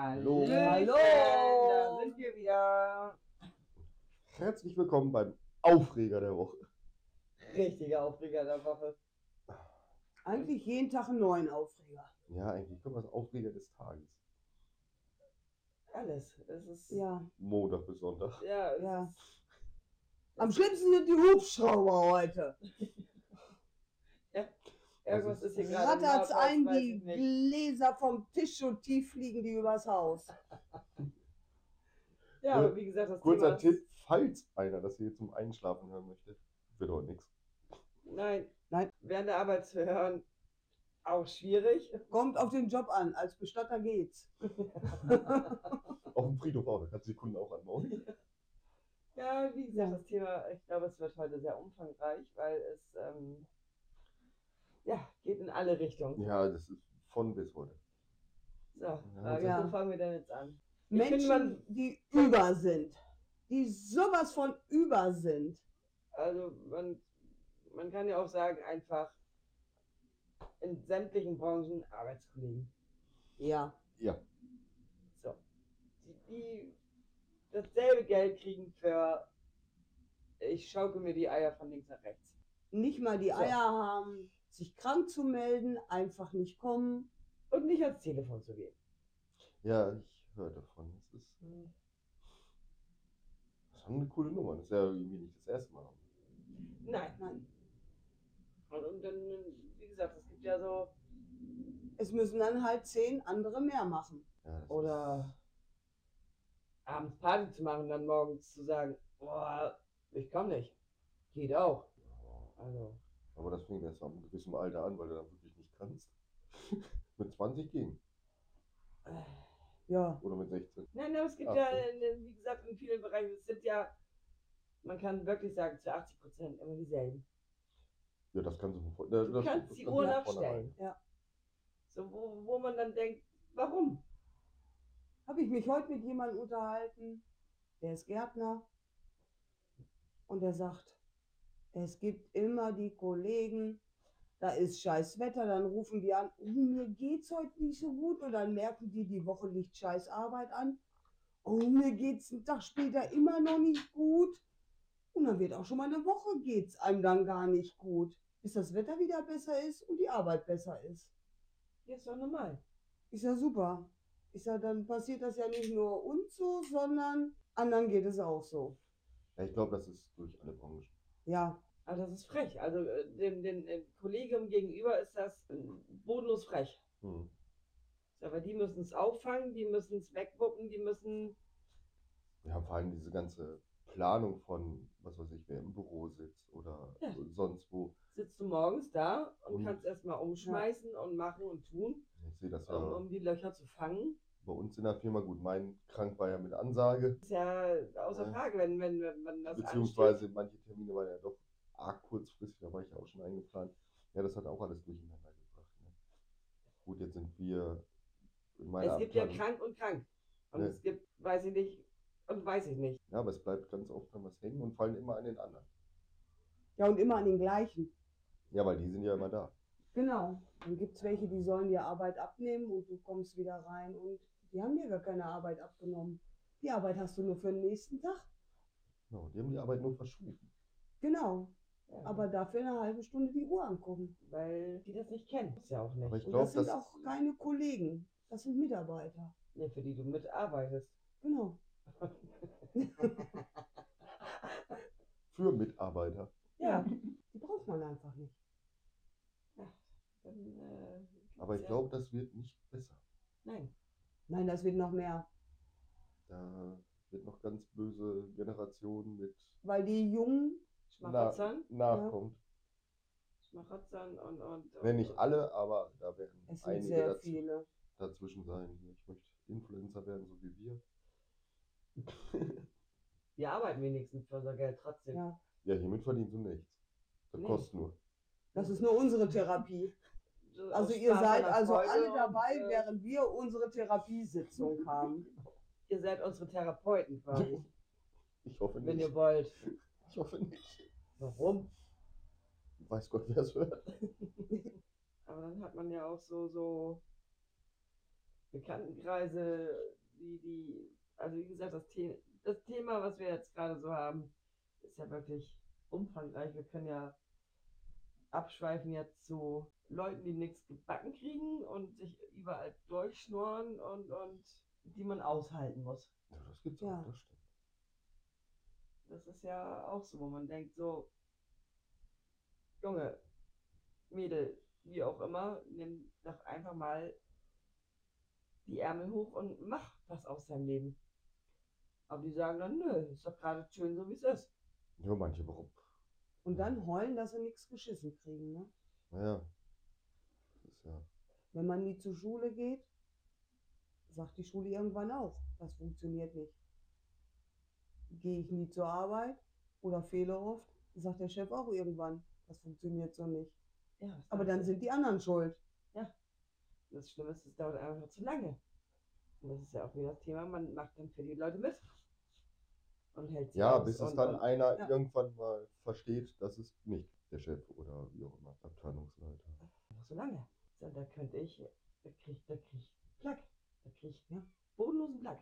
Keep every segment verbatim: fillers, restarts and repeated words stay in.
Hallo. Hallo. Da sind wir wieder. Herzlich willkommen beim Aufreger der Woche. Richtiger Aufreger der Woche. Eigentlich jeden Tag einen neuen Aufreger. Ja, eigentlich kommt das Aufreger des Tages. Alles. Es ist. Ja, Montag bis Sonntag. Ja. Es ja. Ist, Am schlimmsten sind die Hubschrauber heute. ja. Irgendwas Das ist hier gerade. Rattert's laut, ein, weiß die ich nicht. Gläser vom Tisch und tief fliegen die übers Haus. Ja, aber wie gesagt, das Kurzer Thema. Tipp, falls einer das hier zum Einschlafen hören möchte, wird heute nichts. Nein. Nein. Während der Arbeit zu hören, auch schwierig. Kommt auf den Job an, als Bestatter geht's. Auf dem Friedhof auch, da kannst du die Kunden auch anbauen. Ja, wie gesagt, Ja. das Thema, ich glaube, es wird heute sehr umfangreich, weil es ähm, ja, geht in alle Richtungen. Ja, das ist von bis heute. So, Frage, Ja. wo fangen wir denn jetzt an? Ich Menschen, finde, man- die über sind. Die sowas von über sind. Also man, man kann ja auch sagen, einfach in sämtlichen Branchen Arbeitskollegen. Ja. Ja, So. Die, die dasselbe Geld kriegen für ich schaukel mir die Eier von links nach rechts. Nicht mal die So. Eier haben, sich krank zu melden, einfach nicht kommen. Und nicht ans Telefon zu gehen. ja, ich höre davon. Das ist, das ist schon eine coole Nummer. Das ist ja irgendwie nicht das erste Mal. Nein. Nein. Und, und dann, wie gesagt, es gibt ja so. Es müssen dann halt zehn andere mehr machen. Ja, das Oder abends Party zu machen, dann morgens zu sagen, boah, ich komme nicht. Geht auch. Ist, ja. Also. Aber das fängt erst am gewissen Alter an, weil du dann wirklich nicht kannst. Mit zwanzig ging. Ja. Oder mit sechzehn. Nein, aber es gibt Ach ja, so. in, in, wie gesagt, in vielen Bereichen, es sind ja, man kann wirklich sagen, zu achtzig Prozent immer dieselben. Ja, das kannst du von das, Du das, kannst das die kannst Uhr du von nachstellen. vornherein. Ja. So, wo, wo man dann denkt, warum? Habe ich mich heute mit jemandem unterhalten, der ist Gärtner, und der sagt, es gibt immer die Kollegen, da ist scheiß Wetter, dann rufen die an, oh, mir geht's heute nicht so gut, und dann merken die, die Woche liegt scheiß Arbeit an, oh, mir geht's einen Tag später immer noch nicht gut, und dann wird auch schon mal eine Woche geht's einem dann gar nicht gut, bis das Wetter wieder besser ist und die Arbeit besser ist. Ja, ist doch normal. Ich sag, super. Ich sag, dann passiert das ja nicht nur uns so, sondern anderen geht es auch so. Ja, ich glaube, das ist durch alle Branchen. Ja, Aber das ist frech. Also äh, dem, dem, dem Kollegium gegenüber ist das äh, bodenlos frech. Hm. So, aber die müssen es auffangen, die müssen es wegwuppen, die müssen. Ja, vor allem diese ganze Planung von, was weiß ich, wer im Büro sitzt oder Ja. sonst wo. Sitzt du morgens da und, Und- kannst erstmal umschmeißen und machen und tun, Ich sehe das um, ja um die Löcher zu fangen. bei uns in der Firma. Gut, mein Krank war ja mit Ansage, Ist ja außer Ja. Frage, wenn, wenn, wenn, wenn das beziehungsweise manche Termine waren ja doch arg kurzfristig, da war ich ja auch schon eingeplant. Ja, das hat auch alles durcheinander gebracht. Ne? Gut, jetzt sind wir in meiner Es gibt ja Abteilung. krank und krank. Und Ja. es gibt, weiß ich nicht, und weiß ich nicht. Ja, aber es bleibt ganz oft dann was hängen und fallen immer an den anderen. ja, und immer an den gleichen. Ja, weil die sind ja immer da. Genau. Dann gibt es welche, die sollen dir Arbeit abnehmen und du kommst wieder rein und die haben dir gar keine Arbeit abgenommen. Die Arbeit hast du nur für den nächsten Tag. Genau, die haben die Arbeit nur verschoben. Genau. Ja. Aber dafür eine halbe Stunde die Uhr angucken. Weil die das nicht kennen. Ist ja auch nicht. Aber ich Und glaube, das sind das auch keine Kollegen. Das sind Mitarbeiter. Nee, für die du mitarbeitest. Genau. für Mitarbeiter. Ja. Die braucht man einfach nicht. Dann, äh, Aber ich ja. glaube, das wird nicht besser. Nein. Nein, das wird noch mehr. Da wird noch ganz böse Generation mit Weil die Jungen, Schmarotzern. na, nachkommt. Schmarotzern und, und, und. Wenn nicht alle, aber da werden es sind einige sehr daz viele. dazwischen sein. Ich möchte Influencer werden, so wie wir. Wir arbeiten wenigstens für unser Geld trotzdem. Ja. Ja, hiermit verdienst du nichts. Das Nee. kostet nur. Das ist nur unsere Therapie. So Also aus ihr Spaß seid an der also Freude alle und, dabei, äh, während wir unsere Therapiesitzung haben. Ihr seid unsere Therapeuten quasi, Ich hoffe wenn nicht. ihr wollt. Ich hoffe nicht. Warum? Weiß Gott, wer es hört. Aber dann hat man ja auch so, so Bekanntenkreise, die, die, also wie gesagt, das, The das Thema, was wir jetzt gerade so haben, ist ja wirklich umfangreich. Wir können ja abschweifen jetzt zu Leuten, die nichts gebacken kriegen und sich überall durchschnurren und, und die man aushalten muss. Ja, das gibt's Ja. auch, das stimmt. Das ist ja auch so, wo man denkt so, Junge, Mädel, wie auch immer, nimm doch einfach mal die Ärmel hoch und mach was aus deinem Leben. Aber die sagen dann, nö, ist doch gerade schön so, wie es ist. Ja, manche warum. Und dann heulen, dass sie nichts geschissen kriegen. Ne? Naja. Das ist ja. Wenn man nie zur Schule geht, sagt die Schule irgendwann auch, das funktioniert nicht. Gehe ich nie zur Arbeit oder fehle oft, sagt der Chef auch irgendwann, das funktioniert so nicht. Ja, was Aber machst dann du? sind die anderen schuld. Das Schlimme ist, es dauert einfach zu lange. Und das ist ja auch wieder das Thema, man macht dann für die Leute mit. Und hält sie Ja, aus bis es und, dann und, einer ja. irgendwann mal versteht, dass es nicht der Chef oder wie auch immer, Abteilungsleiter. Einfach so lange. So, da könnte ich, da krieg, da krieg ich Plack. Da krieg ich Ja. bodenlosen Plack.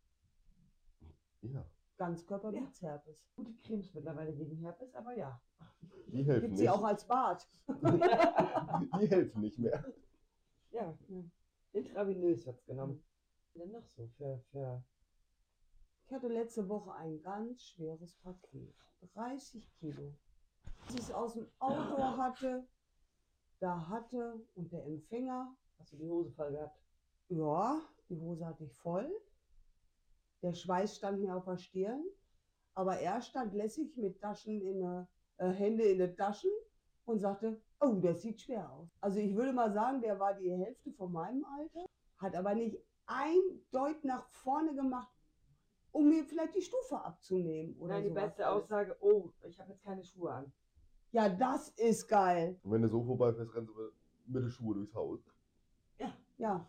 Ja, Ganzkörper-Herpes. Gute Cremes mittlerweile gegen Herpes, aber ja. die helfen Gibt sie nicht. auch als Bad. Die helfen nicht mehr. Ja, Ja. intravenös wird's genommen. Was denn noch so für, für Ich hatte letzte Woche ein ganz schweres Paket. dreißig Kilo. Als ich es aus dem Auto hatte, da hatte und der Empfänger, hast du die Hose voll gehabt? ja, die Hose hatte ich voll. Der Schweiß stand mir auf der Stirn. Aber er stand lässig mit Taschen in der, äh, Hände in den Taschen und sagte, oh, das sieht schwer aus. Also ich würde mal sagen, der war die Hälfte von meinem Alter, hat aber nicht ein Deut nach vorne gemacht, um mir vielleicht die Stufe abzunehmen oder Nein, die sowas beste alles. Aussage, oh, ich habe jetzt keine Schuhe an. Ja, das ist geil. Und wenn du so vorbeifährst, rennst du mit den Schuhen durchs Haus. Ja,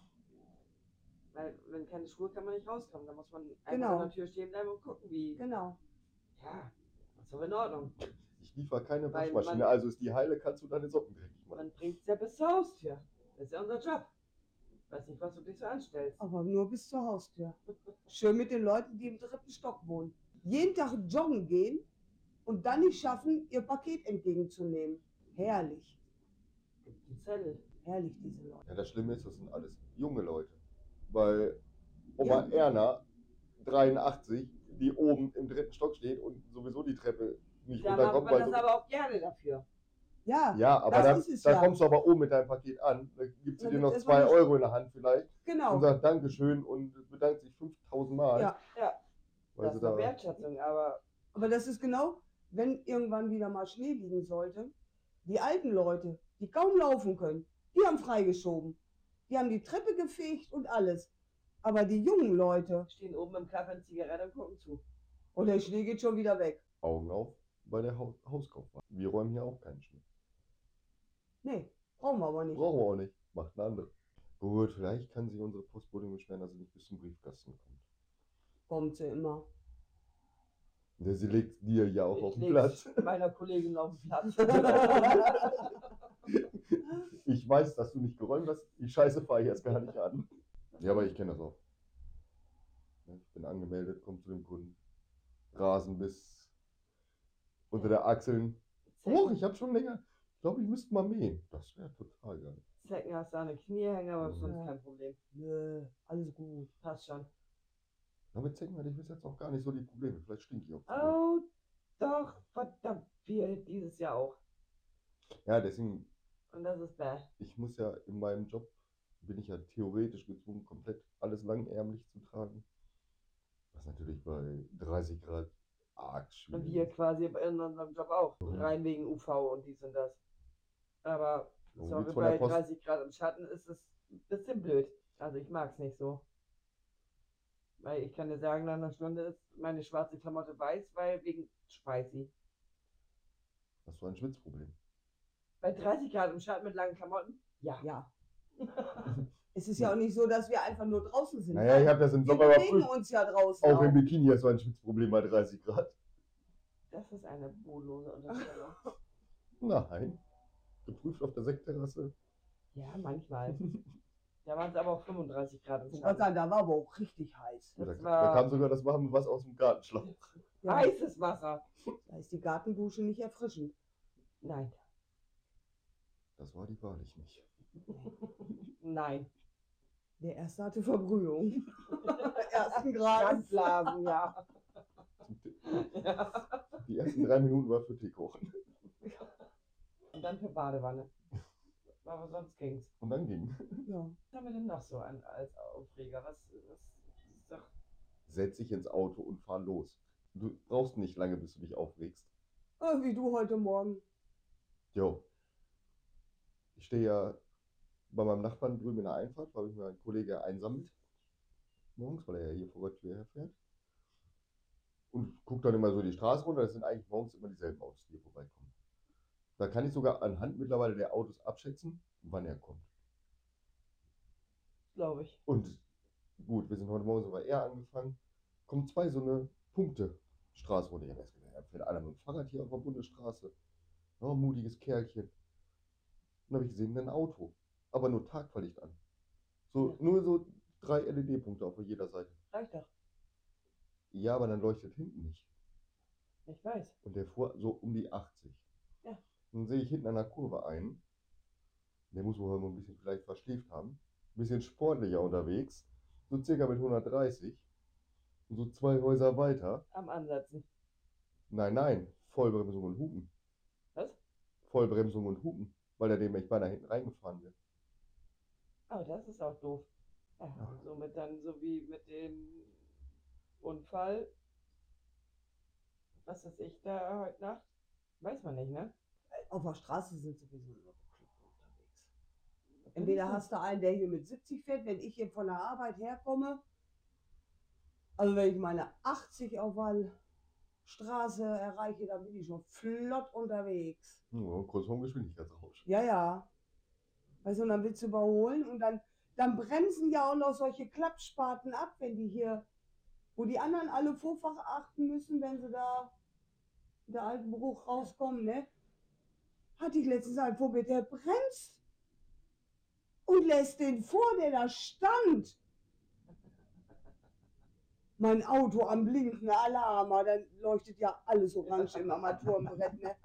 Weil wenn keine Schuhe kann man nicht rauskommen. Da muss man einfach Genau. an der Tür stehen bleiben und gucken, wie. genau. Ja, das ist doch in Ordnung. Ich liefere keine Weil Waschmaschine, man- also ist die heile, kannst du deine Socken dreckig machen. Man bringt es ja bis zur Haustür. Das ist ja unser Job. Ich weiß nicht, was du dich so anstellst. Aber nur bis zur Haustür. Schön mit den Leuten, die im dritten Stock wohnen. Jeden Tag joggen gehen und dann nicht schaffen, ihr Paket entgegenzunehmen. Herrlich. Gibt einen Zettel. Herrlich, diese Leute. Ja, das Schlimme ist, das sind alles junge Leute. Weil Oma Ja. Erna, dreiundachtzig, die oben im dritten Stock steht und sowieso die Treppe nicht Da macht runterkommt, man weil das du. aber auch gerne dafür. Ja, Ja, aber das dann, ist es dann ja. kommst du aber oben mit deinem Paket an, dann gibt sie Dann dir gibt's noch erstmal zwei nicht- Euro in der Hand vielleicht genau. und sagt Dankeschön und bedankt sich fünftausend Mal. Ja. Ja, Weil das sie ist eine da. Wertschätzung, aber Aber das ist genau, wenn irgendwann wieder mal Schnee liegen sollte, die alten Leute, die kaum laufen können, die haben freigeschoben. Die haben die Treppe gefegt und alles. Aber die jungen Leute, stehen oben im Kaffee eine Zigarette und gucken zu. und der Schnee geht schon wieder weg. Augen auf bei der Haus Hauskaufmann. Wir räumen hier auch keinen Schnee. Nee, brauchen wir aber nicht. Brauchen wir auch nicht. Macht eine andere. Gut, vielleicht kann sich unsere Postbotin beschweren, dass sie nicht bis zum Briefkasten kommt. Kommt sie immer. Ja, sie legt dir ja auch Ich auf den leg's Platz. meiner Kollegin auf den Platz. Ich weiß, dass du nicht geräumt hast. Die Scheiße fahre ich jetzt gar nicht an. Ja, aber ich kenne das auch. Ja, ich bin angemeldet, komme zu dem Kunden. Rasen bis unter der Achseln. Hoch, ich habe schon länger. Ich glaube, ich müsste mal mähen. Das wäre total geil. Zecken hast du an den Kniehänger, aber sonst Ja. kein Problem. Nö, alles gut. Passt schon. Aber mit Zecken hatte ich bis jetzt auch gar nicht so die Probleme. Vielleicht stinke ich auch. zu Oh, doch, verdammt viel dieses Jahr auch. sehr. Ja, deswegen, Und das ist bäh. ich muss ja in meinem Job, bin ich ja theoretisch gezwungen, komplett alles langärmlich zu tragen. Was natürlich bei dreißig Grad arg Und schwierig wir ist. quasi in unserem Job auch. Mhm. Rein wegen U V und dies und das. Aber Oh, sorry, geht's von der bei Post? dreißig Grad im Schatten ist es ein bisschen blöd. Also ich mag es nicht so. Weil ich kann dir sagen, nach einer Stunde ist meine schwarze Klamotte weiß, weil wegen Speisi. Hast du ein Schwitzproblem? Bei dreißig Grad im Schatten mit langen Klamotten? Ja. Ja. Es ist ja auch nicht so, dass wir einfach nur draußen sind. Naja, ich habe das im wir Sommer bewegen überprüft. uns ja draußen Auch auch. im Bikini hast du ein Schwitzproblem bei dreißig Grad. Das ist eine bodenlose Unterstellung. Nein. Geprüft auf der Sektterrasse. Ja, manchmal. Da waren es aber auch fünfunddreißig Grad. Ich wollte gerade sagen, da war aber auch richtig heiß. Da, Das da war- kam sogar das warme Wasser aus dem Gartenschlauch. Ja, Heißes Wasser. da ist die Gartendusche nicht erfrischend. Nein. Das war die wahrlich nicht. Nein. Der erste hatte Verbrühung. Ersten Grades. Brandblasen, ja. ja. Die ersten drei Minuten war für Tee kochen. Und dann für Badewanne. Aber sonst ging's. Und dann ging. Ja. Was haben wir denn noch so an, als Aufreger? Was, was ist doch. Setz dich ins Auto und fahr los. Du brauchst nicht lange, bis du dich aufregst. Ah, wie du heute Morgen. Jo. Ich stehe ja bei meinem Nachbarn drüben in der Einfahrt, weil ich mir einen Kollege einsammelt. Morgens, weil er ja hier vor der Tür herfährt. Und guck dann immer so die Straße runter. Das sind eigentlich morgens immer dieselben Autos, die hier vorbeikommen. Da kann ich sogar anhand mittlerweile der Autos abschätzen, wann er kommt. Glaube ich. Und gut, wir sind heute Morgen sogar eher angefangen. Kommen zwei so eine Punkte Straße runter. Ich habe erst gedacht, er fährt einer mit dem Fahrrad hier auf der Bundesstraße. Oh, mutiges Kerlchen. Dann habe ich gesehen, ein Auto. Aber nur Tagfahrlicht an. So, Ja. nur so drei L E D-Punkte auf jeder Seite. Reicht doch. Ja, aber dann leuchtet hinten nicht. Ich weiß. Und der fuhr so um die achtzig. Ja. Dann sehe ich hinten an der Kurve einen. Der muss wohl mal ein bisschen vielleicht verschläft haben. Ein bisschen sportlicher unterwegs. So circa mit hundertdreißig. Und so zwei Häuser weiter. Am Ansetzen. Nein, nein. Vollbremsung und Hupen. Was? Vollbremsung und Hupen. Weil er dem echt beinahe hinten reingefahren wird. Oh, das ist auch doof. Ja, und somit dann so wie mit dem Unfall. Was weiß ich da heute Nacht? Weiß man nicht, ne? Auf der Straße sind sowieso nur Bekloppte unterwegs. Entweder hast du einen, der hier mit siebzig fährt, wenn ich hier von der Arbeit herkomme. Also wenn ich meine achtzig auf der Straße erreiche, dann bin ich schon flott unterwegs. Ja, kurz vorm Geschwindigkeitsrausch. Ja, ja. Weißt du, und dann willst du überholen und dann, dann bremsen ja auch noch solche Klappspaten ab, wenn die hier, wo die anderen alle Vorfach achten müssen, wenn sie da in der Altenbruch rauskommen, ne? Hatte ich letztens einen vor mir, der bremst und lässt den vor, der da stand. Mein Auto am blinken Alarm, dann leuchtet ja alles orange im Armaturenbrett, ne?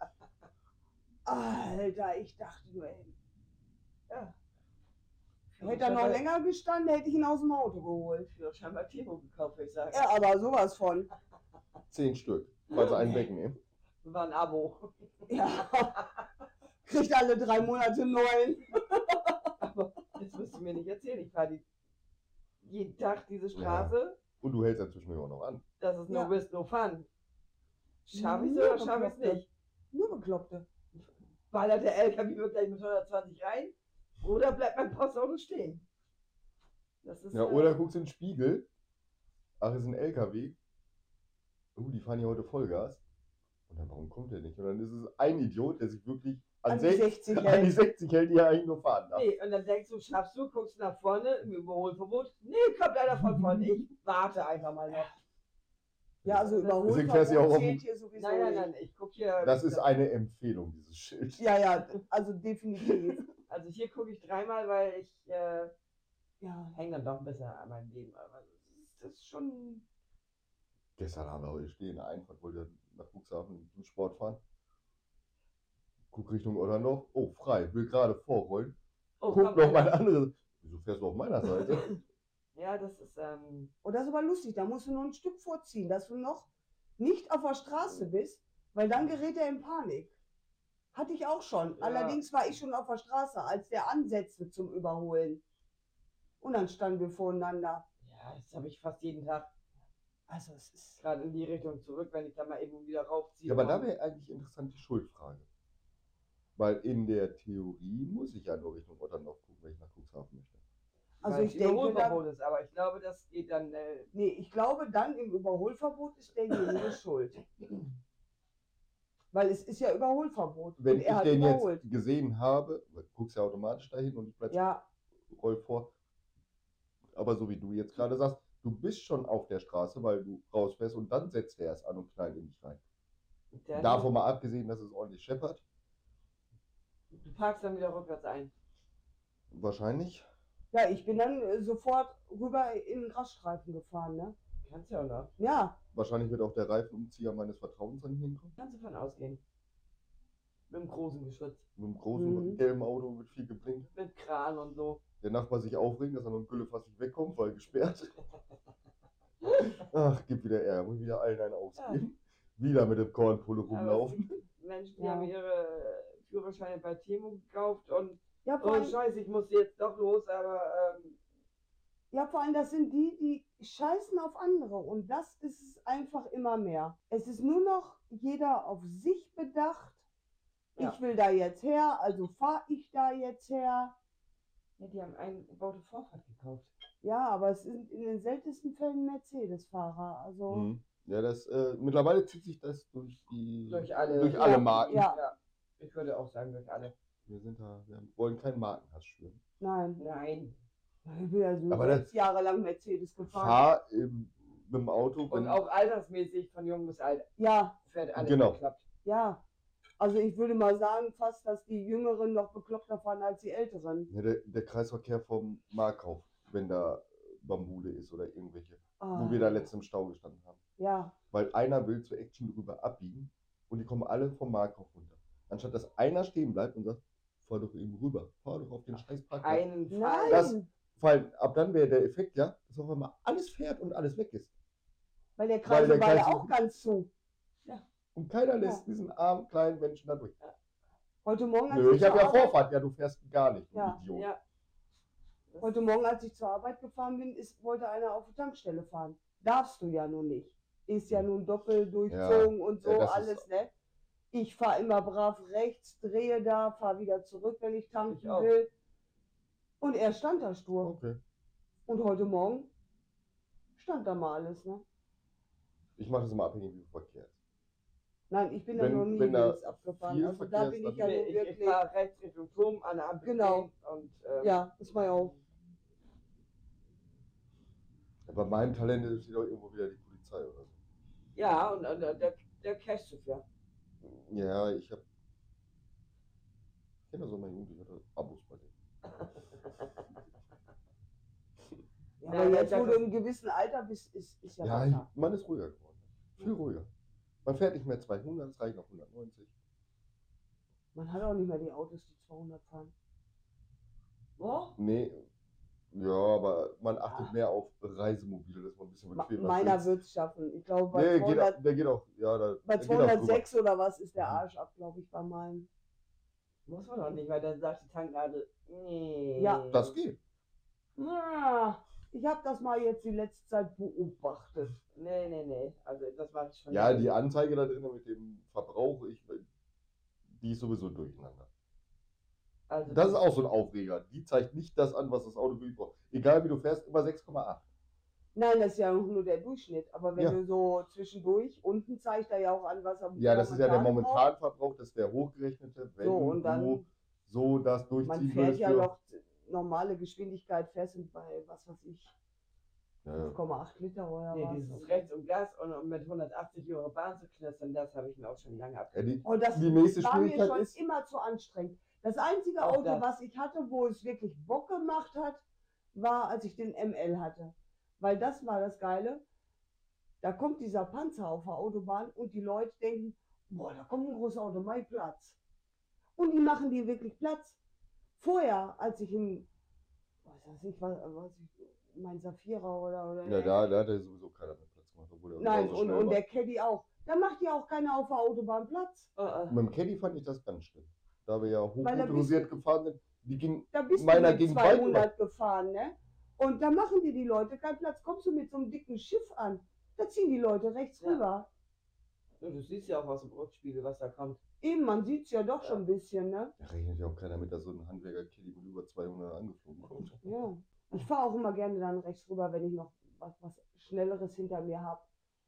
Alter, ich dachte nur, ey, Ja. hätte er noch länger gestanden, hätte ich ihn aus dem Auto geholt. Für scheinbar Timo gekauft, würde ich sagen. Ja, aber sowas von. Zehn Stück. Weil sie einen wegnehmen. War ein Abo. Ja. Kriegt alle drei Monate neun. Aber das müsst ihr mir nicht erzählen. Ich fahre die jeden Tag diese Straße. Und du hältst ja zwischendurch auch noch an. Das ist no Ja. risk, no fun. Schaffe ich es Nur oder schaffe ich es Bekloppte. nicht? Nur Bekloppte. Ballert der L K W mir gleich mit hundertzwanzig rein? Oder bleibt mein Postauto stehen? Das ist, Ja, äh, oder guckst in den Spiegel. Ach, ist ein L K W. Oh, die fahren hier heute Vollgas. Und dann, warum kommt der nicht? Und dann ist es ein Idiot, der sich wirklich an, An die sechzig, sechzig an die hält. sechzig hält, die er eigentlich nur fahren darf. Nee, und dann denkst du, schaffst du, guckst nach vorne im Überholverbot. Nee, kommt leider von vorne. Ich warte einfach mal noch. Ja, also Deswegen fährst du ja auch Überholverbot auf zählt dem- hier sowieso Nein, nein, nicht. nein, ich gucke hier. Das ist eine Empfehlung, dieses Schild. Ja, ja, also definitiv. Also hier gucke ich dreimal, weil ich äh, Ja, hänge dann doch ein bisschen an meinem Leben. Aber das ist, das ist schon. Gestern haben wir heute stehen in der Einfahrt, wollte nach Cuxhaven zum Sport fahren. Guck Richtung Otternhof. Oh, frei, will gerade vorrollen. Oh, Guck komm, noch mal Alter. eine andere. Wieso fährst du auf meiner Seite? Ja, das ist. Ähm, und das ist aber lustig, da musst du nur ein Stück vorziehen, dass du noch nicht auf der Straße bist, weil dann gerät er in Panik. Hatte ich auch schon. Ja. Allerdings war ich schon auf der Straße, als der ansetzte zum Überholen. Und dann standen wir voreinander. ja, das habe ich fast jeden Tag. Also es ist. Gerade in die Richtung zurück, wenn ich da mal eben wieder raufziehe. Ja, aber da wäre eigentlich interessant die Schuldfrage. Weil in der Theorie muss ich ja nur Richtung Otternhof gucken, wenn ich nach Cuxhaven möchte. Also Weil ich es denke, da, Überholverbot ist, aber ich glaube, das geht dann. Äh, nee, ich glaube, dann im Überholverbot ist derjenige schuld. Weil es ist ja Überholverbot. Wenn und er ich hat den überholt. jetzt gesehen habe, guckst ja automatisch dahin und ich bleib Ja, roll vor. Aber so wie du jetzt gerade sagst, du bist schon auf der Straße, weil du rausfährst und dann setzt er erst an und knallt in dich rein. dann, Davon mal abgesehen, dass es ordentlich scheppert. Du parkst dann wieder rückwärts ein. Wahrscheinlich. Ja, ich bin dann äh, sofort rüber in den Grasstreifen gefahren, ne? Kannst ja auch noch. Ja, Wahrscheinlich wird auch der Reifenumzieher meines Vertrauens an ihn hinkommen. Kannst du von ausgehen. Mit dem großen Geschütz. Mit einem großen Mhm. gelben Auto mit viel geblinkt. Mit Kran und so. Der Nachbar sich aufregt, dass er mit dem Güllefass nicht wegkommt, weil gesperrt. Ach, gibt wieder Ärger. Muss wieder allen einen ausgeben. Wieder mit dem Kornpulle rumlaufen. Menschen, die Ja. haben ihre Führerscheine bei Temo gekauft und ja, vor oh allem, scheiße, ich muss jetzt doch los, aber ähm, ja, vor allem, das sind die, die scheißen auf andere. Und das ist es einfach immer mehr. Es ist nur noch jeder auf sich bedacht. Ja. Ich will da jetzt her, also fahre ich da jetzt her. ja, die haben eingebaute Vorfahrt gekauft. Ja, aber es sind in den seltensten Fällen Mercedes-Fahrer. Also, Mhm. Ja, das, äh, mittlerweile zieht sich das durch die, Durch alle- durch Ja, alle Marken. ja. Ich würde auch sagen, durch alle. Wir sind da, wir wollen keinen Markenhass schüren. nein. Nein. Ich bin ja so Aber sechs das- Jahre lang Mercedes gefahren. Fahr im, mit dem Auto, Und wenn, auch altersmäßig von jung bis alt Ja, fährt alles Genau. geklappt. ja. Also ich würde mal sagen, fast, dass die Jüngeren noch bekloppter fahren als die Älteren. ja, der, der Kreisverkehr vom Markkauf, wenn da Bambule ist oder irgendwelche, Ah, wo wir da letztens im Stau gestanden haben. Ja, Weil einer will zur Action drüber abbiegen und die kommen alle vom Markkauf runter. Anstatt dass einer stehen bleibt und sagt, fahr doch eben rüber, fahr doch auf den scheiß Parkplatz. Einen Fall. nein. Das- Weil ab dann wäre der Effekt ja, dass auf einmal alles fährt und alles weg ist. weil der Weil Kreis der war ja Kreis- auch ganz zu. Und keiner lässt Ja. diesen armen kleinen Menschen da durch. Heute Morgen, als Nö, ich ich habe zur ja Arbeit- Vorfahrt, ja, du fährst gar nicht, du Ja. Idiot. Ja. Das- Heute Morgen, als ich zur Arbeit gefahren bin, ist, wollte einer auf die Tankstelle fahren. Darfst du ja nun nicht. Ist ja nun doppelt durchzogen und so Ja, das ist- alles, ne? Ich fahre immer brav rechts, drehe da, fahre wieder zurück, wenn ich tanken Ich auch. will. Und er stand da stur. Okay. Und heute Morgen stand da mal alles, ne? Ich mache das immer abhängig, wie viel Verkehr ist. Nein, ich bin da Wenn- noch nie wenn da links abgefahren. viel Also Verkehr da ist, bin dann- ich ja Nee, nun ich, ich wirklich. fahre rechts Richtung Turm an der Ampel Genau. stehen und ähm, Ja, das war ja auch. Bei meinem Talent steht auch irgendwo wieder die Polizei oder so. ja, und, und der, der Cash-Chauffeur. Ja, ich habe. Ich kenne so meine Jugend, ich hatte Abos bei denen. Ja, Ja, aber das- jetzt, wo das du ist- im gewissen Alter bist, ist, ist ja, Ja, besser. ich, man ist ruhiger geworden. Viel ruhiger. Man fährt nicht mehr zweihundert, es reicht auf hundertneunzig. Man hat auch nicht mehr die Autos, die zweihundert fahren. Wo? Nee, ja, aber man achtet mehr auf Reisemobile, dass man ein bisschen Ma- bequemer Meiner sitzt. wird es schaffen. Ich glaube, bei, Nee, geht, zweihundert, auch- der geht auch, ja, da, bei der geht auch drüber. zweihundertsechs oder was ist der Mhm. Arsch ab, glaube ich, bei meinem. Muss man doch nicht, weil dann sagt die Tanklade, nee. Ja. Das geht. Na, ich habe das mal jetzt die letzte Zeit beobachtet. Nee, nee, nee. Also das war schon. Ja, die Anzeige da drin mit dem Verbrauch, ich, die ist sowieso durcheinander. Also Das ist auch so ein Aufreger. Die zeigt nicht das an, was das Auto wirklich braucht. Egal wie du fährst, immer sechs Komma acht. Nein, das ist ja nur der Durchschnitt. Aber wenn Ja. du so zwischendurch, unten zeigt er ja auch an, was er Ja, das ist ja der momentan braucht. Momentanverbrauch, das ist der hochgerechnete, wenn So, und dann- du so das Man durchziehen fährt würdest. ja für- noch normale Geschwindigkeit, fährst du bei, was weiß ich, Ja, ja. fünf Komma acht Liter oder nee, was. dieses rechts um Gas und, und mit hundertachtzig Euro Bahn zu knistern, das habe ich mir auch schon lange Ja, abgegeben. die, Und das die nächste war mir Schwierigkeit schon ist, immer zu anstrengend. Das einzige Auch Auto, das. was ich hatte, wo es wirklich Bock gemacht hat, war, als ich den M L hatte. Weil das war das Geile. Da kommt dieser Panzer auf der Autobahn und die Leute denken, boah, da kommt ein großes Auto, mein Platz. Und die machen dir wirklich Platz. Vorher, als ich in, was weiß ich, was, was ich, mein Saphira oder, oder ja, da, da hat ja sowieso keiner mehr Platz gemacht, obwohl er nein, genauso und, schnell und war. der Caddy auch. Da macht ja auch keiner auf der Autobahn Platz. Äh, äh. Mit dem Caddy fand ich das ganz schlimm. Da wir ja Weil da hochmotorisiert gefahren sind, die ging, Da bist Meiner du ging mit weit zweihundert gefahren, ne? Und da machen dir die Leute keinen Platz. Kommst du mit so einem dicken Schiff an, da ziehen die Leute rechts Ja. rüber. Und du siehst ja auch aus dem Rückspiegel, was da kommt. Eben, man sieht es ja doch Ja. schon ein bisschen, ne? da rechnet ja auch keiner mit, dass so ein Handwerker-Caddy mit über zweihundert angeflogen kommt. Ja. Ich fahre auch immer gerne dann rechts rüber, wenn ich noch was, was Schnelleres hinter mir habe.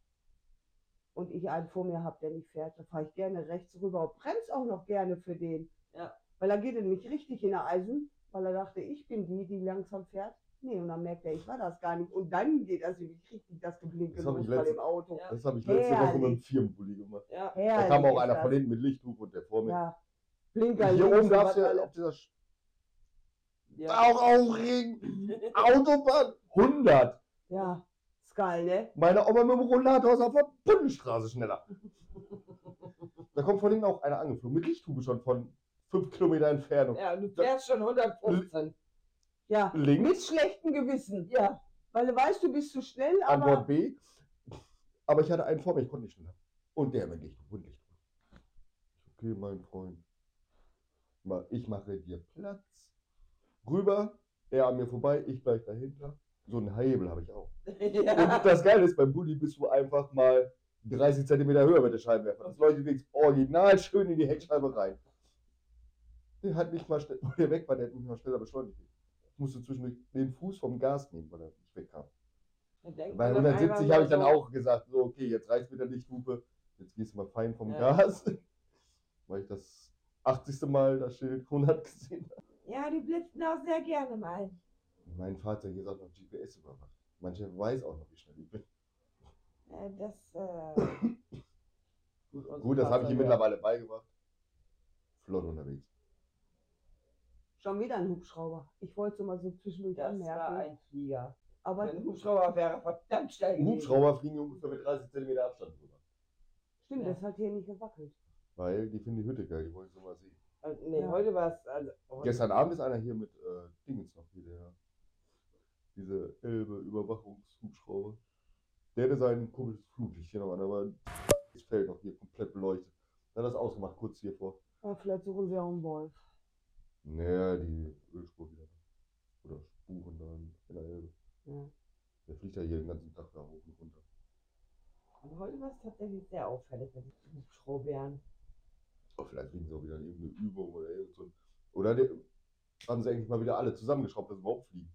Und ich einen vor mir habe, der nicht fährt, da fahre ich gerne rechts rüber und bremse auch noch gerne für den. Ja. Weil er geht er nämlich richtig in der Eisen, weil er dachte, ich bin die, die langsam fährt. Nee, und dann merkt er, ich war das gar nicht. Und dann geht das nämlich richtig das Geblinke Das hab los ich bei letztens- dem Auto. Ja. Das habe ich letzte Woche mit dem Herrlich. Firmenpulli gemacht. Ja. Da Herrlich kam auch ist einer das. von hinten mit Lichthupe und der vor mir. Ja. Blinker Hier links oben und darfst was du, alles. auf dieser, Sch- Ja. Auch aufregend. Autobahn hundert. Ja, ist geil, ne? Meine Oma mit dem Rollator ist auf der Bundesstraße schneller. Da kommt von hinten auch einer angeflogen. Mit Lichthube schon von fünf Kilometer Entfernung. Ja, du fährst schon hundertfünfzehn. Ja, Links. mit schlechtem Gewissen. Ja. Weil du weißt, du bist zu schnell, Antwort aber B. Aber ich hatte einen vor mir, ich konnte nicht schneller. Und der mit Lichthube und Lichthube. Okay, mein Freund. Ma- Ich mache dir Platz. Rüber, er an mir vorbei, ich gleich dahinter. So einen Hebel habe ich auch. Ja. Und das Geile ist, beim Bulli bist du einfach mal dreißig Zentimeter höher mit der Scheinwerfer. Das leuchtet wenigstens original schön in die Heckscheibe rein. Der hat nicht mal schnell, wo der weg war, der hat nicht mal schneller beschleunigt. Ich musste zwischendurch den Fuß vom Gas nehmen, weil er nicht wegkam. Da denkt Bei man dann hundertsiebzig einfach habe ich dann so, auch gesagt, so okay, jetzt reicht's mit der Lichthupe, jetzt gehst du mal fein vom Ja. Gas. Weil ich das achtzigste Mal das Schild hundert gesehen habe. Ja, die blitzen auch sehr gerne mal. Mein Vater hier ist auch noch G P S überwacht. Manche weiß auch noch, wie schnell ich bin. Äh, das, äh, gut, unsere Gut, das habe ich ihm Fahrzeuge- mittlerweile beigebracht. Flott unterwegs. schon wieder ein Hubschrauber. Ich wollte es mal so zwischendurch Das war anmerken. ein Flieger. Aber Ein Hubschrauber wäre verdammt schnell gewesen. Hubschrauber fliegen ungefähr mit dreißig Zentimeter Abstand drüber. stimmt, Ja. das hat hier nicht gewackelt. Weil die finden die Hütte geil, die wollen so mal sehen. Also, nee, Ja. heute war es. Also, heute- Gestern Abend ist einer hier mit äh, Dingens noch hier, der, diese Elbe-Überwachungshubschrauber. Der hatte sein komisches Flutlichtchen noch an, aber das Feld noch hier komplett beleuchtet. Dann hat das ausgemacht, kurz hier vor. Aber vielleicht suchen sie auch einen Wolf. Naja, die Ölspur wieder. Oder Spuren da in der Elbe. Ja. Der fliegt ja hier den ganzen Tag da hoch und runter. Aber heute war es tatsächlich sehr auffällig mit den Hubschraubern. Oh, vielleicht kriegen sie auch wieder irgendeine Übung oder irgend so ein. Oder die, haben sie eigentlich mal wieder alle zusammengeschraubt, dass sie überhaupt fliegen.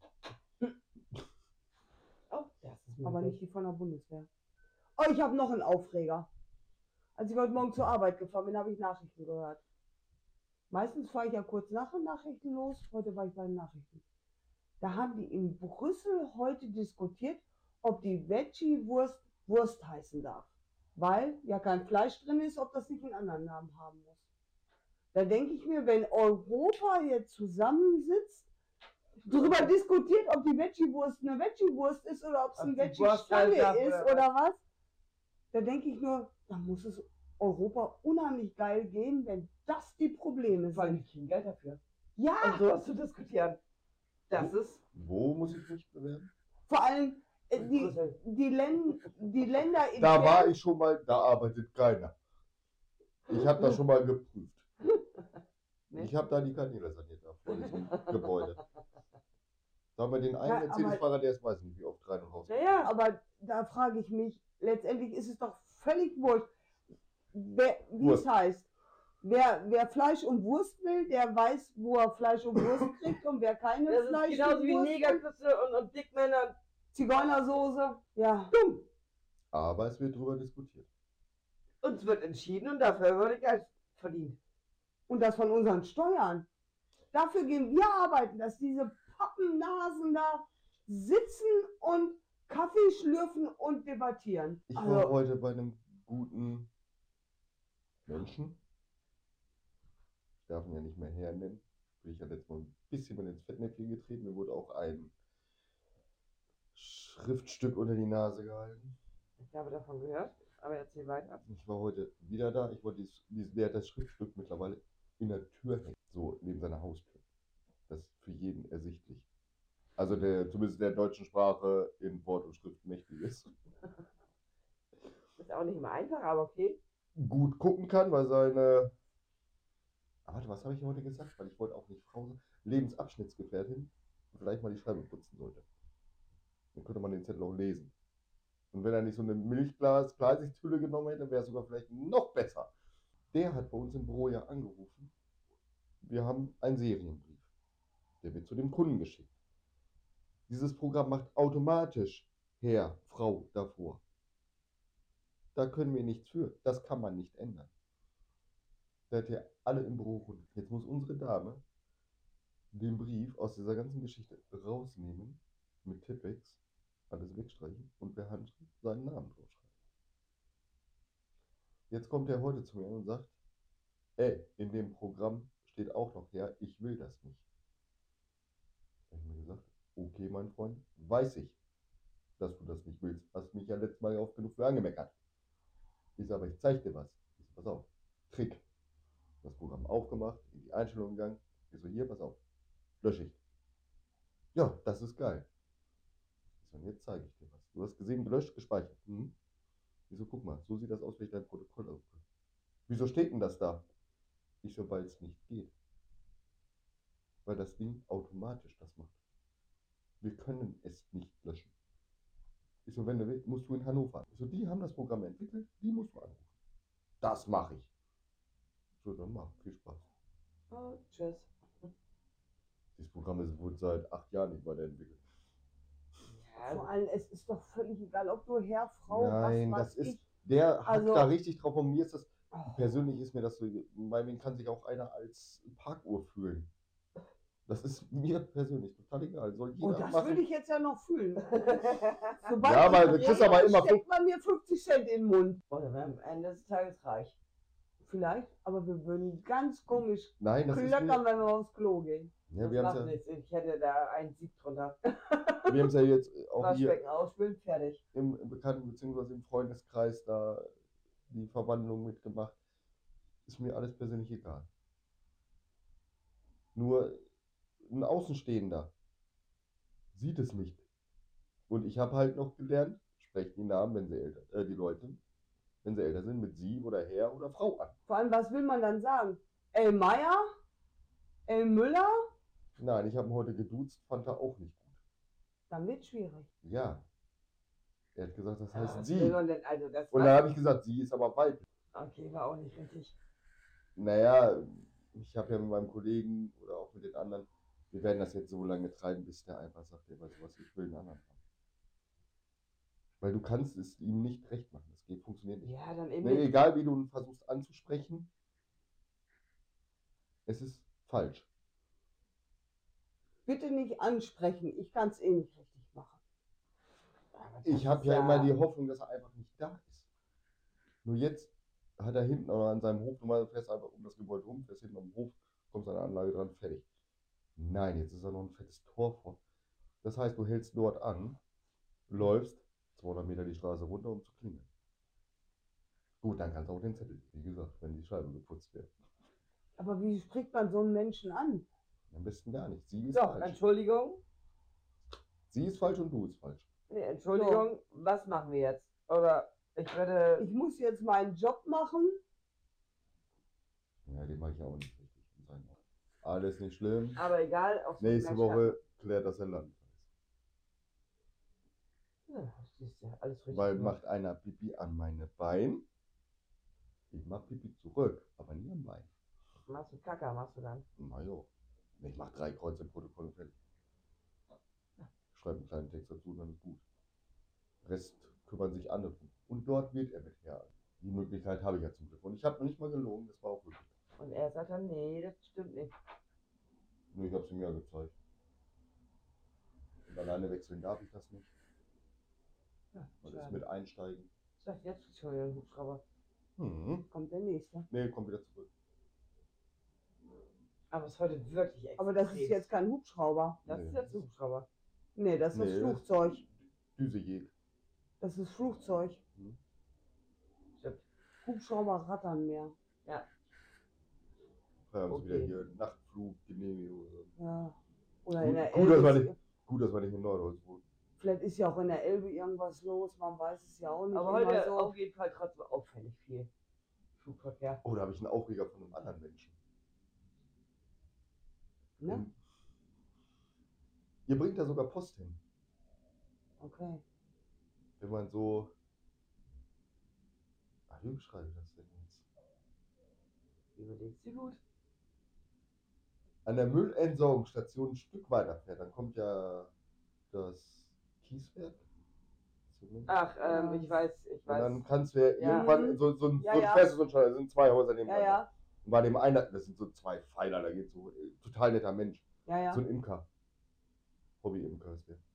Oh, das ist Aber möglich. nicht die von der Bundeswehr. Oh, ich habe noch einen Aufreger. Als ich heute Morgen zur Arbeit gefahren bin, habe ich Nachrichten gehört. Meistens fahre ich ja kurz nach den Nachrichten los. Heute war ich bei den Nachrichten. Da haben die in Brüssel heute diskutiert, ob die Veggie-Wurst Wurst heißen darf. Weil ja kein Fleisch drin ist, ob das nicht einen anderen Namen haben muss. Da denke ich mir, wenn Europa hier zusammensitzt, darüber diskutiert, ob die Veggie-Wurst eine Veggie-Wurst ist oder ob es Ob eine die Wurst halt Veggie-Stange darf ist oder oder was, da denke ich nur, da muss es Europa unheimlich geil gehen, wenn das die Probleme Vor allem, sind. die kriegen Geld dafür. Ja, Um sowas zu diskutieren. Das ist Wo muss ich mich bewerben? vor allem äh, die, Brüssel. die, Län die Länder in Da war ich schon mal, da arbeitet keiner. Ich habe das schon mal geprüft. Nee. Ich habe da die Kanäle saniert, da vor diesem Gebäude. Da haben wir den einen Ja, aber- Mercedes-Fahrer, der ist weiß nicht wie oft rein und raus. Ja, ja. Aber da frage ich mich, letztendlich ist es doch völlig wurscht, wer, wie Wurst. es heißt. Wer, wer Fleisch und Wurst will, der weiß, wo er Fleisch und Wurst kriegt, und wer keine Das ist Fleisch genauso und wie Wurst Negerküsse und, und Dickmänner. Zigeunersoße, ja. Aber es wird drüber diskutiert. Uns wird entschieden und dafür wurde Geld verdient. Und das von unseren Steuern. Dafür gehen wir arbeiten, dass diese Pappennasen da sitzen und Kaffee schlürfen und debattieren. Ich war Also, heute bei einem guten Menschen. Ich darf ihn ja nicht mehr hernennen. Ich hatte jetzt mal ein bisschen mal ins Fettnäpfchen getreten. Mir wurde auch ein Schriftstück unter die Nase gehalten. Ich habe davon gehört, aber erzähl weiter. Ich war heute wieder da. Ich wollte dieses, dieses, der hat das Schriftstück mittlerweile in der Tür hängen. So neben seiner Haustür. Das ist für jeden ersichtlich. Also der zumindest der deutschen Sprache in Wort und Schrift mächtig ist. Ist auch nicht immer einfach, aber okay. Gut gucken kann, weil seine. Ah, warte, was habe ich heute gesagt? Weil ich wollte auch nicht Frau sein. Lebensabschnittsgefährtin vielleicht mal die Scheibe putzen sollte. Dann könnte man den Zettel auch lesen. Und wenn er nicht so eine Milchglas Klarsichthülle genommen hätte, wäre es sogar vielleicht noch besser. Der hat bei uns im Büro ja angerufen. Wir haben einen Serienbrief. Der wird zu dem Kunden geschickt. Dieses Programm macht automatisch Herr, Frau davor. Da können wir nichts für. Das kann man nicht ändern. Da hat ja alle im Büro runter. Jetzt muss unsere Dame den Brief aus dieser ganzen Geschichte rausnehmen, mit Tippex, alles wegstreichen und per Handschrift seinen Namen draufschreiben. Jetzt kommt er heute zu mir und sagt, ey, in dem Programm steht auch noch her, ich will das nicht. Hab ich mir gesagt, okay, mein Freund, weiß ich, dass du das nicht willst. Hast mich ja letztes Mal oft genug für angemeckert. Ich sage, aber ich zeig dir was. Ich so, pass auf, Trick. Das Programm aufgemacht, in die Einstellungen gegangen. Ich so, hier, pass auf, lösche ich. Ja, das ist geil. Ich so, und jetzt zeige ich dir was. Du hast gesehen, gelöscht, gespeichert. Mhm. Ich so, guck mal, so sieht das aus, wenn ich dein Protokoll aufrufe. Wieso steht denn das da? Ich so, weil es nicht geht. Weil das Ding automatisch das macht. Wir können es nicht löschen. Ich so, wenn du willst, musst du in Hannover. Ich so, die haben das Programm entwickelt, die musst du anrufen. Das mache ich. So, dann mach, viel Spaß. Oh, tschüss. Dieses Programm ist, wurde seit acht Jahren nicht weiterentwickelt. Ja, Vor allem, es ist doch völlig egal, ob du Herr, Frau, Nein, was das weiß ist, ich. der hat Also- da richtig drauf. Und mir ist das, Oh. persönlich ist mir das so, meinetwegen kann sich auch einer als Parkuhr fühlen. Das ist mir persönlich total egal. Soll jeder Und das machen. würde ich jetzt ja noch fühlen. Oder Sobald Ja, aber ich du kriegst rede, aber immer steckt man mir fünfzig Cent in den Mund. wir werden am Ende des Tages reich. Vielleicht, aber wir würden ganz komisch Nein, das ist klöckern, mir, wenn wir aufs Klo gehen. ja, Das wir macht haben es nichts. Ich hätte da einen Sieg drunter. ja, wir haben's ja jetzt auch hier Waschbecken ausspülen, fertig. im, im Bekannten- bzw. im Freundeskreis da die Verwandlung mitgemacht. Ist mir alles persönlich egal. Nur ein Außenstehender sieht es nicht. Und ich habe halt noch gelernt, sprecht die Namen, wenn sie älter, äh, die Leute, wenn sie älter sind, mit sie oder Herr oder Frau an. Vor allem, was will man dann sagen? El Meier? El Müller? Nein, ich habe ihn heute geduzt, fand er auch nicht gut. Dann wird schwierig. Ja. Er hat gesagt, das Ja, heißt was sie. will man denn? Also das Und dann habe ich gesagt, sie ist aber weiblich. Okay, war auch nicht richtig. Naja, ich habe ja mit meinem Kollegen oder auch mit den anderen, wir werden das jetzt so lange treiben, bis der einfach sagt, ja, weißt du was, ich will einen anderen haben. Weil du kannst es ihm nicht recht machen. Das geht, funktioniert nicht. Ja, dann eben Nee, nicht. egal wie du ihn versuchst anzusprechen, es ist falsch. Bitte nicht ansprechen. Ich kann es eh nicht richtig machen. Aber das Ich habe ist ja immer die Hoffnung, dass er einfach nicht da ist. Nur jetzt hat er hinten oder an seinem Hof, normal fährst du einfach um das Gebäude rum, fährst hinten am Hof, kommst an der Anlage dran, fertig. Nein, jetzt ist da noch ein fettes Tor vor. Das heißt, du hältst dort an, läufst zweihundert Meter die Straße runter, um zu klingeln. Gut, dann kannst du auch den Zettel, wie gesagt, wenn die Scheibe geputzt wird. Aber wie spricht man so einen Menschen an? Am besten gar nicht. Sie ist So, falsch. Entschuldigung. Sie ist falsch und du ist falsch. Nee, Entschuldigung, was machen wir jetzt? Oder ich würde. Ich muss jetzt meinen Job machen. Ja, den mache ich ja auch nicht richtig. in seinen Augen. Alles nicht schlimm. Aber egal, auf Nächste Woche klärt das der Landkreis. Ja, das ist ja alles richtig. Weil gemacht. macht einer Pipi an meine Bein, ich mach Pipi zurück, aber nie am Bein. Machst du Kacker, machst du dann? Na jo. Ich mach drei Kreuze im Protokoll und fertig. Schreibe einen kleinen Text dazu und dann ist gut. Rest kümmern sich andere drum. Und dort wird er mit her. Die Möglichkeit habe ich ja zum Glück. Und ich habe noch nicht mal gelogen, das war auch wirklich. Und er sagt dann, nee, das stimmt nicht. Nur ich habe es ihm ja gezeigt. Und alleine wechseln darf ich das nicht. Ja, Weil das schade. mit einsteigen. Sag jetzt schon wieder ein Hubschrauber. Hm. Kommt der nächste. Nee, kommt wieder zurück. Aber es ist heute wirklich extrem. Aber das ist jetzt kein Hubschrauber. Das Nee. ist jetzt ein Hubschrauber. Nee, das ist Nee. Flugzeug. Düsejäg. Das ist Flugzeug. Hm. Stimmt. Hubschrauber rattern mehr. Ja. Ja, haben sie Okay. wieder hier Nachtflug, Genehmigung. Ja. Oder Gut- in der gut, Elbe. dass wir ist- nicht- Gut, dass wir nicht in Nordholz wohnen. Vielleicht ist ja auch in der Elbe irgendwas los. Man weiß es ja auch nicht Aber immer heute so. auf jeden Fall trotzdem auffällig viel Flugverkehr. Oh, da habe ich einen Aufreger von einem anderen Menschen. Ne? Und ihr bringt da sogar Post hin. Okay. Wenn man so. Ach, wie beschreibe ich das denn jetzt? Überlegst du gut? An der Müllentsorgungsstation ein Stück weiter fährt, dann kommt ja das Kieswerk. Und Ach, ähm, ich weiß, ich weiß. dann kannst du ja, Ja. irgendwann so, so, ein- Ja, so ein ja. fährst du so ein Schalter, das sind zwei Häuser Ja, nebeneinander. ja. Und bei dem einen, das sind so zwei Pfeiler, da geht so äh, total netter Mensch. Ja, ja. So ein Imker. Hobby-Imker ist der.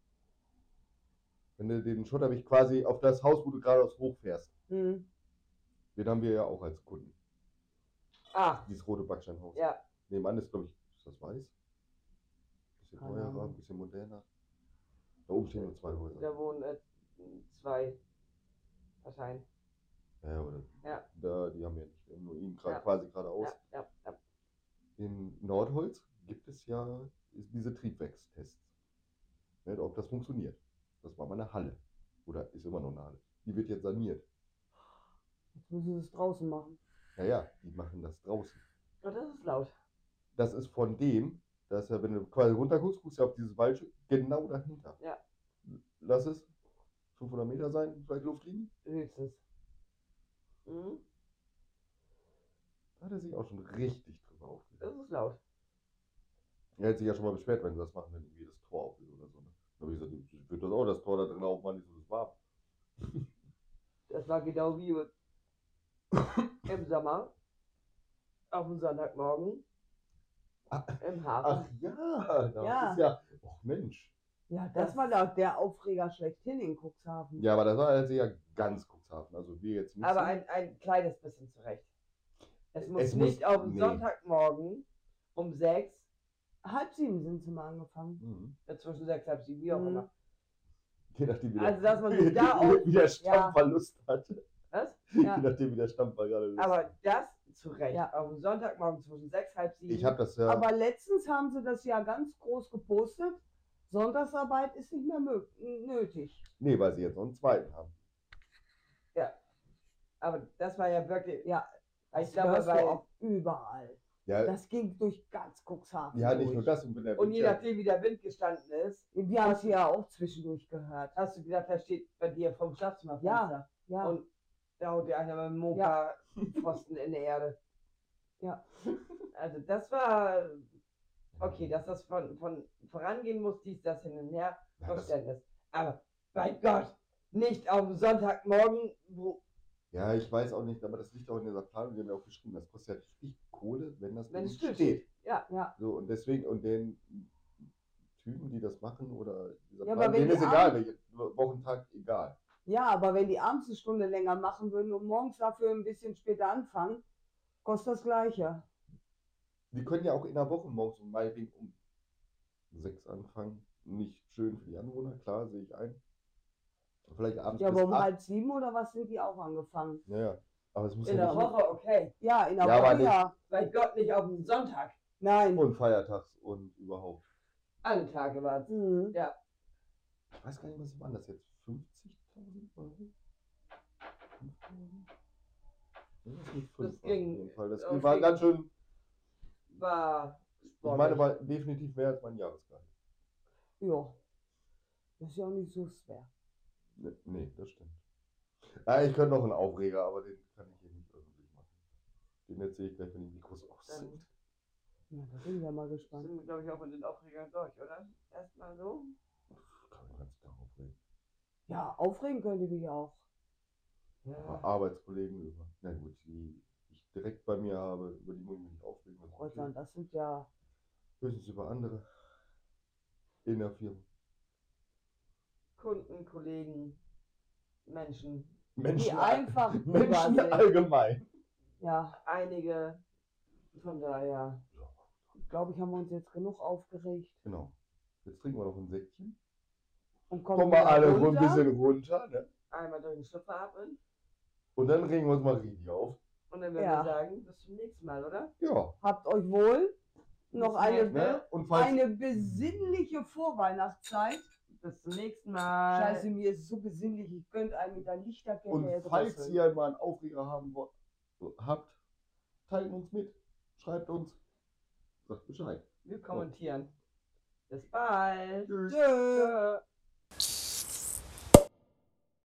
Wenn du den Schotterweg quasi auf das Haus, wo du geradeaus hochfährst, Hm. den haben wir ja auch als Kunden. Ah, Dieses rote Backsteinhaus. ja. Nebenan ist, glaube ich, ist das weiß? bisschen Keine teurer, Ahnung. ein bisschen moderner. Da oben stehen nur zwei Häuser. Da wohnen äh, zwei wahrscheinlich. Ja, oder Ja. da, die haben ja nicht nur ihn gerade Ja. quasi geradeaus. Ja, ja, ja. In Nordholz gibt es ja diese Triebwerkstests. Ne, ob das funktioniert. Das war mal eine Halle. Oder ist immer noch eine Halle. Die wird jetzt saniert. Jetzt müssen sie es draußen machen. Ja, ja, die machen das draußen. Und das ist laut. Das ist von dem, dass ja, wenn du quasi runterguckst, guckst du auf dieses Waldstück genau dahinter. Ja. Lass es fünfhundert Meter sein, vielleicht Luftlinie. Höchstens. Mhm. Da hat er sich auch schon richtig drüber aufgeregt. Das ist laut. Er hat sich ja schon mal beschwert, wenn sie das machen, wenn irgendwie das Tor auf ist oder so. Ne? Da habe ich gesagt, ich würde das auch das Tor da drin aufmachen, nicht so das warm. Das war genau wie im Sommer. Auf dem Sonntagmorgen. Ah, Im Ach Hafen. ja, das Ja. ist ja. Ach Mensch. Ja, das, Das- war da der Aufreger schlechthin in Cuxhaven. Ja, aber das war also ja ganz Cuxhaven. Also wir jetzt nicht. Aber so. ein, ein kleines bisschen zurecht. Es muss Es nicht muss- auf den nee. Sonntagmorgen um sechs, Halb sieben sind sie mal angefangen. Mhm. äh, zwischen sechs, halb sieben, wie auch Mhm. immer. Je nachdem, wie Also, der, dass man sich da auch- wie der Stammverlust Lust hatte. Was? Ja. Je nachdem, wie der Stammver gerade Lust Aber hat. das zurecht. Ja. Auf dem Sonntagmorgen zwischen sechs, halb sieben. Ich habe das ja. Aber letztens haben sie das ja ganz groß gepostet. Sonntagsarbeit ist nicht mehr mö- nötig. Nee, weil sie jetzt noch einen zweiten haben. Aber das war ja wirklich. Ja, Ich das glaube, hörst du weil. auch überall. Ja, Das ging durch ganz Cuxhaven. ja nicht durch. nur das. Und, wenn der Und je Wind ja- nachdem, wie der Wind gestanden ist, Wir haben es ja auch zwischendurch gehört. hast du gedacht, da steht bei dir vom Schlafzimmerfenster. Ja, ja. Und da haut dir einer mit dem Mopa Pfosten in der Erde. Ja. Also das war. Okay, dass das von, von vorangehen muss, dies, das hin und her, Ja, das- Verständnis. Aber bei Gott, nicht auf dem Sonntagmorgen, wo, Ja, ich weiß auch nicht, aber das liegt auch in dieser Planung, die haben ja auch geschrieben, das kostet ja richtig Kohle, wenn das wenn Ding es still steht. steht. Ja, Ja. So, und deswegen, und den Typen, die das machen, oder dieser Ja, Plan, aber wenn denen die ist egal, abends- welcher Wochentag, egal. Ja, aber wenn die abends eine Stunde länger machen würden und morgens dafür ein bisschen später anfangen, kostet das Gleiche. Die können ja auch in der Woche morgens um meinetwegen um sechs anfangen. Nicht schön für die Anwohner, klar, sehe ich ein. Vielleicht abends Ja, bis aber um acht. halb sieben oder was sind die auch angefangen? Ja, ja. Aber es muss in ja der nicht Woche, okay. Ja, in der Ja, aber Woche nicht- ja. Bei Gott nicht auf dem Sonntag. Nein. und feiertags und überhaupt. Alle Tage war es. Mhm. Ich weiß gar nicht, was waren das jetzt? fünfzigtausend Euro? fünftausend? Irgendwas mit fünf Das ging auf jeden Fall. Das auf war jeden- ganz schön. War Ich sportlich. meine, war definitiv mehr als mein Jahresgehalt. Ja. Das ist ja auch nicht so schwer. Ne- Nee, das stimmt. Ah, ich könnte noch einen Aufreger, aber den kann ich hier nicht öffentlich machen. Den erzähle ich gleich, wenn die Mikros aus Dann- sind. Ja, da bin ich ja mal gespannt. Sind wir, glaube ich, auch mit den Aufregern durch, oder? Erstmal so. Kann man ganz klar aufregen. Ja, aufregen könnte mich auch. Über Arbeitskollegen, über. Na gut, die ich direkt bei mir habe, über die muss ich mich nicht aufregen. das ist okay. Kreuzern, das sind ja. Höchstens über andere. In der Firma. Kunden, Kollegen, Menschen. Menschen, einfach Menschen übersehen. allgemein. Ja, Einige. Von daher. glaube ich, haben wir uns jetzt genug aufgeregt. Genau. Jetzt trinken wir noch ein Säckchen. Und Kommen wir wieder alle so ein runter. bisschen runter. Ne? Einmal durch den Schlüpfer atmen. Und dann regen wir uns mal richtig auf. Und dann würden Ja. wir sagen, bis zum nächsten Mal, oder? Ja. Habt euch wohl. Noch eine, Ne? Und falls, eine besinnliche Vorweihnachtszeit. Bis zum nächsten Mal. Scheiße, mir ist es so besinnlich. Ich könnte einen mit der Lichterkette und falls erdrosseln. ihr mal einen Aufreger haben wollt, habt, teilt uns mit. Schreibt uns. Sagt Bescheid. Wir kommentieren. Bis bald. Tschüss. Tschö. Tschö.